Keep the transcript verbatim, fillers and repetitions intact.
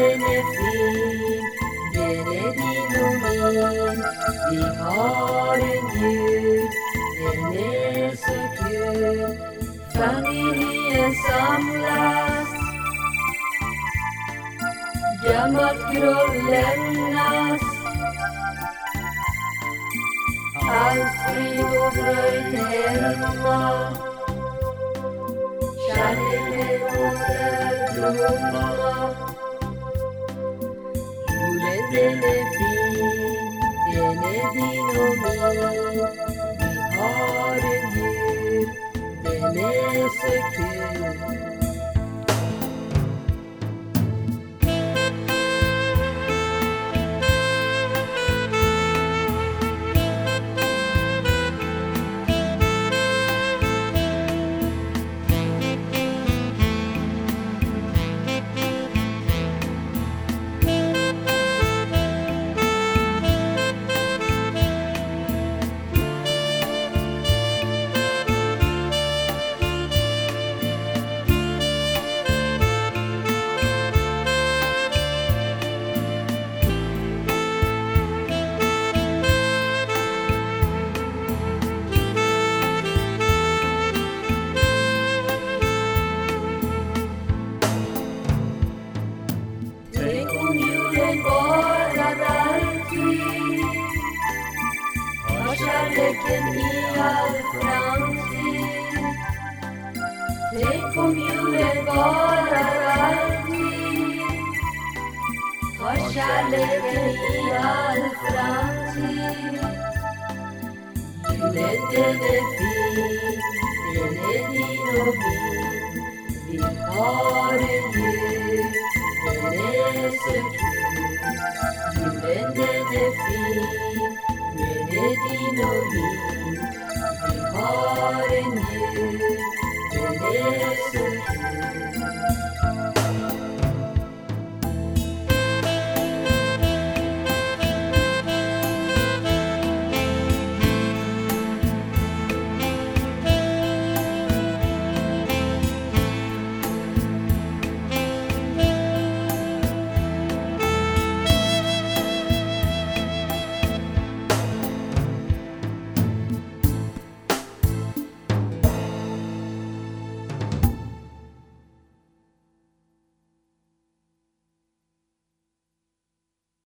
den är fin, den är din och min. Vi har en jul, den är så kul. Familjen samlas, gammalt groll lämnas. Allt frid och fröjd hemma, kärleken åter blomma. Julen den är fin, den är din och min. Vi har en jul, den är så kul. Kärleken i all framtid. Tänk om julen varar alltid. Har kärleken i all framtid. Julen den är fin, den är din och min. Vi har en jul, den är så kul. Julen den är fin, den är din och min. Vi har en jul, den är så kul.